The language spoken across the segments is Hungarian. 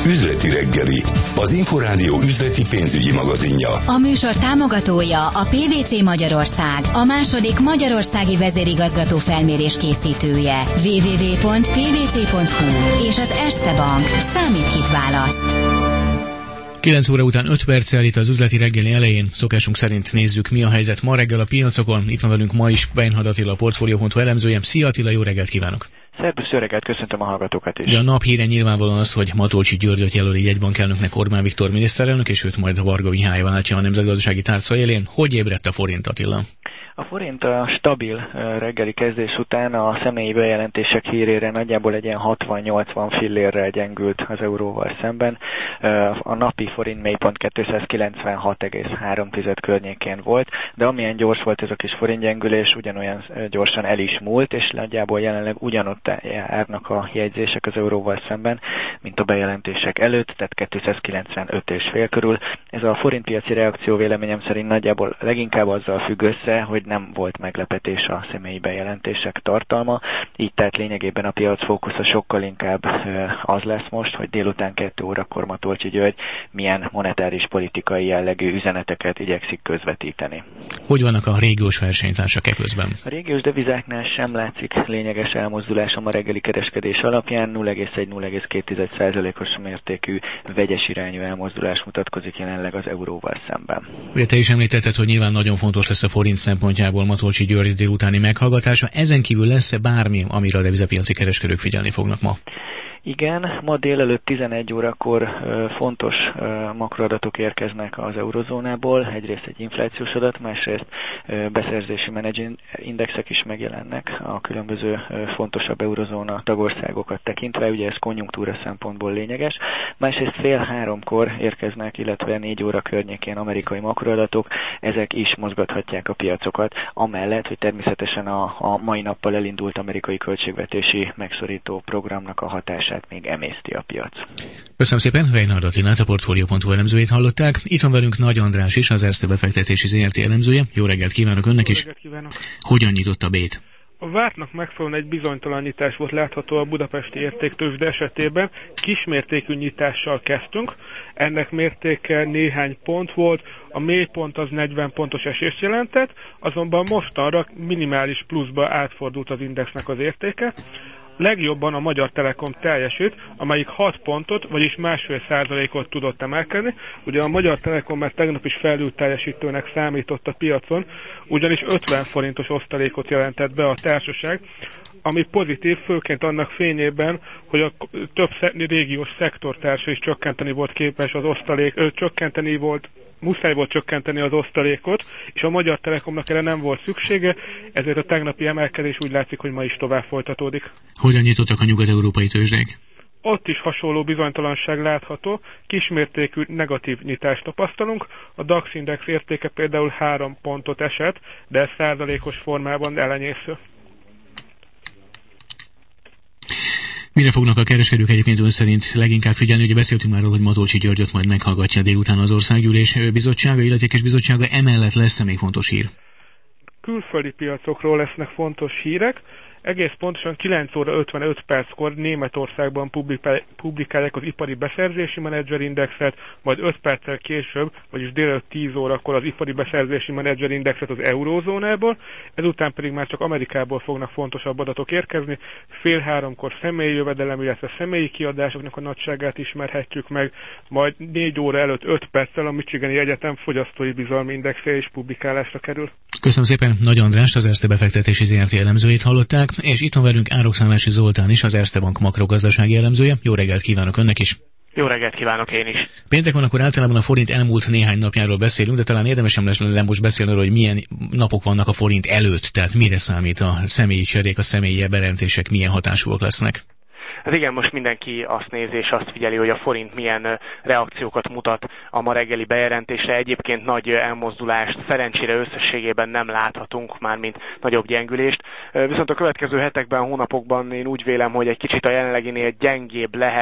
Üzleti reggeli, az Inforádió üzleti pénzügyi magazinja. A műsor támogatója a PwC Magyarország, a második magyarországi vezérigazgató felmérés készítője. www.pwc.hu és az Erste Bank. Számít, kit választ. 9 óra után 5 perccel itt az üzleti reggeli elején szokásunk szerint nézzük, mi a helyzet ma reggel a piacokon. Itt van velünk ma is Beinhard Attila, a Portfolio.hu elemzője. Szia Attila, jó reggelt kívánok! Szerbusz, jó reggelt, köszöntöm a hallgatókat is. De a nap híre nyilvánvalóan az, hogy Matolcsy Györgyöt jelöli jegybankelnöknek Orbán Viktor miniszterelnök, és őt majd Varga Mihály váltja a nemzetgazdasági tárca élén. Hogy ébredt a forint, Attila? A forint a stabil reggeli kezdés után a személyi bejelentések hírére nagyjából egy ilyen 60-80 fillérrel gyengült az euróval szemben. A napi forint mélypont 296,3 környékén volt, de amilyen gyors volt ez a kis forintgyengülés, ugyanolyan gyorsan el is múlt, és nagyjából jelenleg ugyanott járnak a jegyzések az euróval szemben, mint a bejelentések előtt, tehát 295,5 körül. Ez a forintpiaci reakció véleményem szerint nagyjából leginkább azzal függ össze, hogy nem volt meglepetés a személyi bejelentések tartalma, így tehát lényegében a piac fókusza sokkal inkább az lesz most, hogy délután 2 órakor Matolcsy György milyen monetáris politikai jellegű üzeneteket igyekszik közvetíteni. Hogy vannak a régiós versenytársak eközben? A régiós devizáknál sem látszik lényeges elmozdulás a ma reggeli kereskedés alapján, 0,1-0,2%-os mértékű vegyes irányú elmozdulás mutatkozik jelenleg az euróval szemben. Ugye te is említetted, hogy nyilván nagyon fontos lesz a forint szempontjából Matolcsy György délutáni meghallgatása. Ezen kívül lesz-e bármi, amire a devizapiaci kereskedők figyelni fognak ma? Igen, ma délelőtt 11 órakor fontos makroadatok érkeznek az eurozónából, egyrészt egy inflációs adat, másrészt beszerzési menedzsindexek is megjelennek a különböző fontosabb eurozóna tagországokat tekintve, ugye ez konjunktúra szempontból lényeges, másrészt 2:30-kor érkeznek, illetve 4 óra környékén amerikai makroadatok, ezek is mozgathatják a piacokat, amellett, hogy természetesen a mai nappal elindult amerikai költségvetési megszorító programnak a hatását még emészti a piac. Köszönöm szépen, Beinhard Attilát, a Portfolio.hu elemzőjét hallották. Itt van velünk Nagy András is, az Erste befektetési ZRT elemzője. Jó reggelt kívánok önnek is. Jó reggelt kívánok. Hogyan nyitott a bét? A vártnak megfelelően egy bizonytalan nyitás volt látható a budapesti értéktőzsde esetében. Kismértékű nyitással kezdtünk, ennek mértéke néhány pont volt, a mélypont az 40 pontos esést jelentett, azonban mostanra minimális pluszba átfordult az indexnek az értéke. Legjobban a Magyar Telekom teljesült, amelyik 6 pontot, vagyis 1,5%-ot tudott emelkedni. Ugye a Magyar Telekom már tegnap is felül teljesítőnek számított a piacon, ugyanis 50 forintos osztalékot jelentett be a társaság, ami pozitív, főként annak fényében, hogy a több régiós szektortársa is csökkenteni volt képes az muszáj volt csökkenteni az osztalékot, és a Magyar Telekomnak erre nem volt szüksége, ezért a tegnapi emelkedés úgy látszik, hogy ma is tovább folytatódik. Hogyan nyitottak a nyugat-európai tőzsdék? Ott is hasonló bizonytalanság látható, kismértékű negatív nyitást tapasztalunk, a DAX index értéke például 3 pontot esett, de ez százalékos formában elenyésző. Mire fognak a kereskedők egyébként ön szerint leginkább figyelni? Ugye beszéltünk már, hogy Matolcsy Györgyöt majd meghallgatja délután az Országgyűlés bizottsága, illetékes bizottsága, emellett lesz még fontos hír? Külföldi piacokról lesznek fontos hírek. Egész pontosan 9 óra 55 perckor Németországban publikálják az ipari beszerzési menedzserindexet, majd 5 perccel később, vagyis délelőtt 10 órakor az ipari beszerzési menedzserindexet az eurózónából, ezután pedig már csak Amerikából fognak fontosabb adatok érkezni. 2:30-kor személyi jövedelem, illetve személyi kiadásoknak a nagyságát ismerhetjük meg, majd 4 óra előtt 5 perccel a Michigani Egyetem fogyasztói bizalmi indexe is publikálásra kerül. Köszönöm szépen, Nagy Andrást, az Erste befektetési ZRT elemzőjét hallották, és itt van velünk Árokszállási Zoltán is, az Erste Bank makrogazdasági elemzője. Jó reggelt kívánok önnek is! Jó reggelt kívánok én is! Péntek van, akkor általában a forint elmúlt néhány napjáról beszélünk, de talán érdemesem lesz most beszélni arról, hogy milyen napok vannak a forint előtt, tehát mire számít a személyi cserék, a személyi bejelentések, milyen hatásúak lesznek. Hát igen, most mindenki azt nézi és azt figyeli, hogy a forint milyen reakciókat mutat a ma reggeli bejelentésre. Egyébként nagy elmozdulást szerencsére összességében nem láthatunk, mármint nagyobb gyengülést. Viszont a következő hetekben, hónapokban én úgy vélem, hogy egy kicsit a jelenleginél gyengébb lehet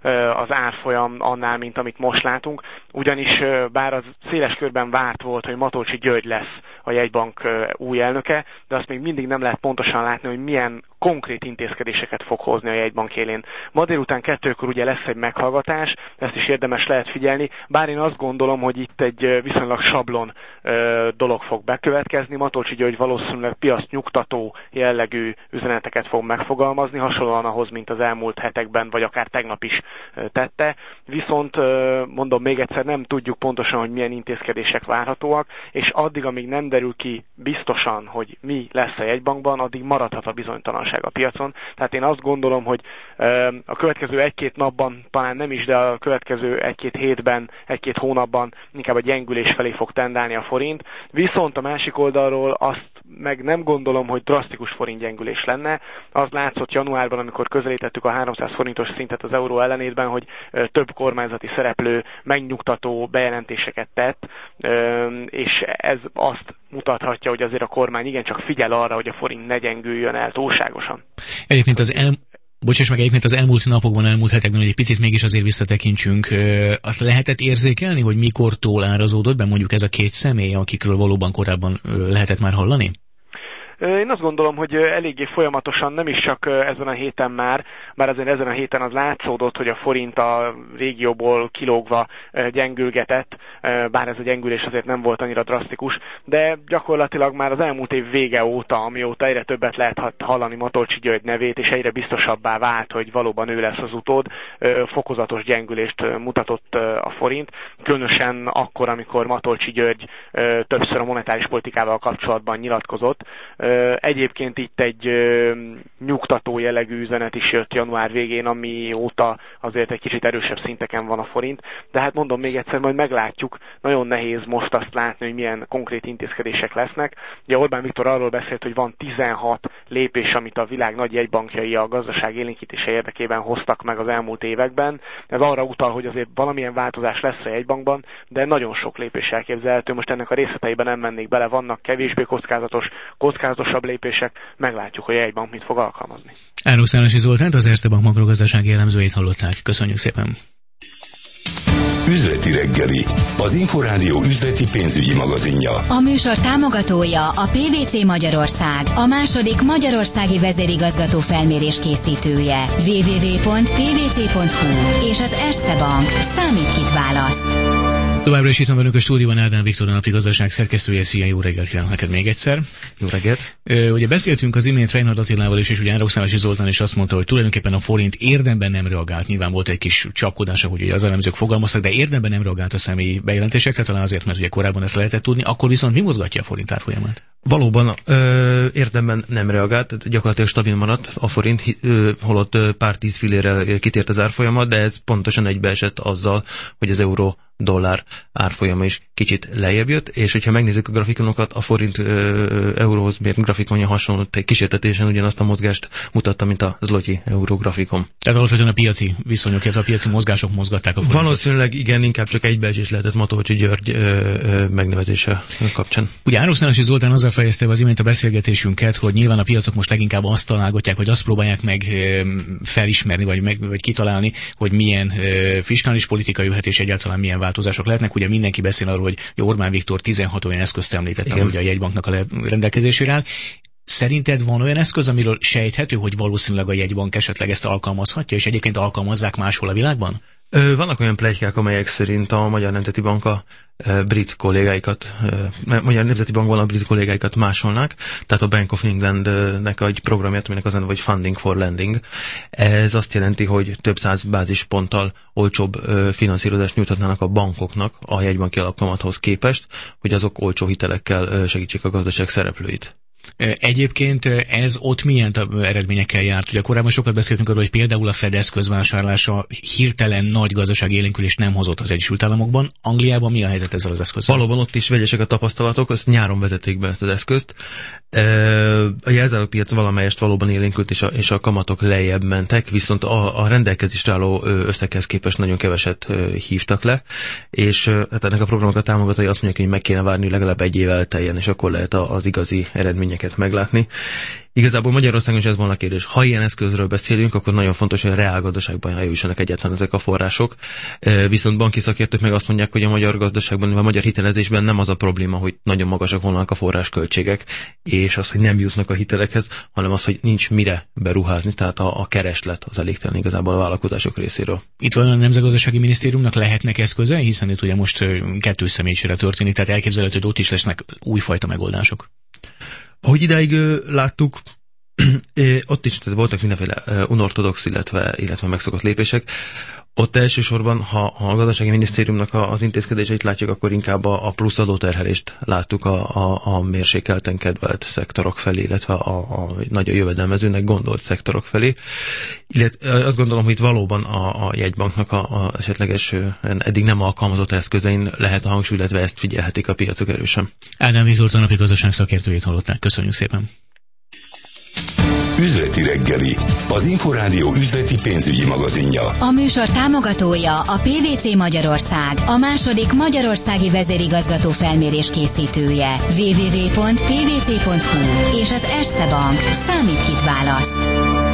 az árfolyam annál, mint amit most látunk, ugyanis bár az széles körben várt volt, hogy Matolcsy György lesz a jegybank új elnöke, de azt még mindig nem lehet pontosan látni, hogy milyen konkrét intézkedéseket fog hozni a jegybank élén. Ma délután 2-kor ugye lesz egy meghallgatás, ezt is érdemes lehet figyelni, bár én azt gondolom, hogy itt egy viszonylag sablon dolog fog bekövetkezni. Matolcsy György valószínűleg piac nyugtató jellegű üzeneteket fog megfogalmazni, hasonlóan ahhoz, mint az elmúlt hetekben, vagy akár tegnap is tette. Viszont mondom még egyszer, nem tudjuk pontosan, hogy milyen intézkedések várhatóak, és addig, amíg nem derül ki biztosan, hogy mi lesz a jegybankban, addig maradhat a bizonytalanság a piacon. Tehát én azt gondolom, hogy a következő 1-2 napban, talán nem is, de a következő 1-2 hétben, 1-2 hónapban inkább a gyengülés felé fog tendálni a forint. Viszont a másik oldalról azt meg nem gondolom, hogy drasztikus forintgyengülés lenne. Az látszott januárban, amikor közelítettük a 300 forintos szintet az euró ellenében, hogy több kormányzati szereplő megnyugtató bejelentéseket tett, és ez azt mutathatja, hogy azért a kormány igencsak figyel arra, hogy a forint ne gyengüljön el túlságosan. Egyébként az elmúlt napokban, elmúlt hetekben, hogy egy picit mégis azért visszatekintsünk, azt lehetett érzékelni, hogy mikortól árazódott be mondjuk ez a két személy, akikről valóban korábban lehetett már hallani? Én azt gondolom, hogy eléggé folyamatosan, nem is csak ezen a héten már, bár azért ezen a héten az látszódott, hogy a forint a régióból kilógva gyengülgetett, bár ez a gyengülés azért nem volt annyira drasztikus, de gyakorlatilag már az elmúlt év vége óta, amióta egyre többet lehet hallani Matolcsy György nevét, és egyre biztosabbá vált, hogy valóban ő lesz az utód, fokozatos gyengülést mutatott a forint, különösen akkor, amikor Matolcsy György többször a monetáris politikával kapcsolatban nyilatkozott. Egyébként itt egy nyugtató jellegű üzenet is jött január végén, amióta azért egy kicsit erősebb szinteken van a forint, de hát mondom még egyszer, majd meglátjuk, nagyon nehéz most azt látni, hogy milyen konkrét intézkedések lesznek. Ugye Orbán Viktor arról beszélt, hogy van 16 lépés, amit a világ nagy jegybankjai a gazdaság élénkítése érdekében hoztak meg az elmúlt években. Ez arra utal, hogy azért valamilyen változás lesz a jegybankban, de nagyon sok lépés elképzelhető. Most ennek a részleteiben nem mennék bele, vannak kevésbé kockázatosabb lépések, meglátjuk, hogy a jegybank mit fog alkalmazni. Áruszállasi Zoltánt, az Erste Bank makrogazdasági elemzőjét hallották. Köszönjük szépen! Üzleti reggeli, az Inforádió üzleti pénzügyi magazinja. A műsor támogatója a PwC Magyarország, a második magyarországi vezérigazgató felmérés készítője. www.pwc.hu és az Erste Bank. Számít, kit választ. Továbbra is itt van velünk a stúdióban Ádám Viktor, a napi gazdaság szerkesztője. Szia, jó reggelt kívánok neked még egyszer. Jó reggelt. Ugye beszéltünk az imént Reinhard Attilával is, és ugye Áruszállasi Zoltán is azt mondta, hogy tulajdonképpen a forint érdemben nem reagált. Nyilván volt egy kis csapkodás, ahogy az elemzők fogalmaztak, de érdemben nem reagált a személyi bejelentésekre, talán azért, mert ugye korábban ezt lehetett tudni. Akkor viszont mi mozgatja a forint árfolyamát? Valóban érdemben nem reagált, gyakorlatilag stabil maradt a forint, holott pár 10 fillérrel kitért az árfolyama, de ez pontosan egybeesett azzal, hogy az euró-dollár árfolyama is kicsit lejjebb jött, és hogyha megnézzük a grafikonokat, a forint euróhoz mért grafikonja hasonló, kísértetésen ugyanazt a mozgást mutatta, mint a zloty euró grafikon. Tehát alapvetően a piaci viszonyok, a piaci mozgások mozgatták a forintot. Valószínűleg igen, inkább csak egybeesés lehetett Matolcsy György megnevezése kapcsán. Ugye Áruszállasi Zoltán azzal fejezte az imént a beszélgetésünket, hogy nyilván a piacok most leginkább azt találgatják, hogy azt próbálják meg felismerni, vagy kitalálni, hogy milyen fiskális politika jöhet, és egyáltalán milyen változások lehetnek. Ugye mindenki beszél arról, hogy Orbán Viktor 16 olyan eszközt említett, ugye a jegybanknak a rendelkezésére áll. Szerinted van olyan eszköz, amiről sejthető, hogy valószínűleg a jegybank esetleg ezt alkalmazhatja, és egyébként alkalmazzák máshol a világban? Vannak olyan pletykák, amelyek szerint a Magyar Nemzeti Bank a brit kollégáikat, Magyar Nemzeti Bankban a brit kollégáikat másolnák, tehát a Bank of Englandnek egy programját, aminek az neve, hogy Funding for Lending. Ez azt jelenti, hogy több 100 bázisponttal olcsóbb finanszírozást nyújthatnának a bankoknak a jegybanki alapkamathoz képest, hogy azok olcsó hitelekkel segítsék a gazdaság szereplőit. Egyébként ez ott milyen eredményekkel járt? Ugye korábban sokat beszéltünk arról, hogy például a Fed eszközvásárlása hirtelen nagy gazdasági élénkülést nem hozott az Egyesült Államokban. Angliában mi a helyzet ezzel az eszközzel? Valóban ott is vegyesek a tapasztalatok, azt nyáron vezették be ezt az eszközt. A jelzálogpiac valamelyest valóban élénkült, és a kamatok lejjebb mentek, viszont a rendelkezésre álló összeghez képest nagyon keveset hívtak le, és hát ennek a programnak a támogatói azt mondják, hogy meg kéne várni legalább egy év elteljen, és akkor lehet az igazi eredmény eredményeket meglátni. Igazából Magyarországon is ez volna a kérdés. Ha ilyen eszközről beszélünk, akkor nagyon fontos, hogy a reálgazdaságban eljussanak egyáltalán ezek a források. Viszont banki szakértők meg azt mondják, hogy a magyar gazdaságban, vagy a magyar hitelezésben nem az a probléma, hogy nagyon magasak volnak a forrásköltségek, és az, hogy nem jutnak a hitelekhez, hanem az, hogy nincs mire beruházni, tehát a kereslet az elégtelen igazából a vállalkozások részéről. Itt van a Nemzetgazdasági Minisztériumnak lehetnek eszközei, hiszen itt ugye most kettős személyisére történik, tehát elképzelhető, hogy ott is lesznek újfajta megoldások. Ahogy idáig láttuk, ott is voltak mindenféle unortodox, illetve megszokott lépések. Ott elsősorban, ha a gazdasági minisztériumnak az intézkedéseit látjuk, akkor inkább a plusz adóterhelést láttuk a mérsékelten kedvelt szektorok felé, illetve a nagyon jövedelmezőnek gondolt szektorok felé. Illetve azt gondolom, hogy itt valóban a jegybanknak a esetleges eddig nem alkalmazott eszközein lehet a hangsúly, illetve ezt figyelhetik a piacok erősen. Ádám Viktor tanapi gazdaság szakértőjét hallották. Köszönjük szépen! Üzleti reggeli, az Inforádió üzleti pénzügyi magazinja. A műsor támogatója a PwC Magyarország, a második magyarországi vezérigazgató felmérés készítője. www.pwc.hu és az Erste Bank. Számít, kit választ.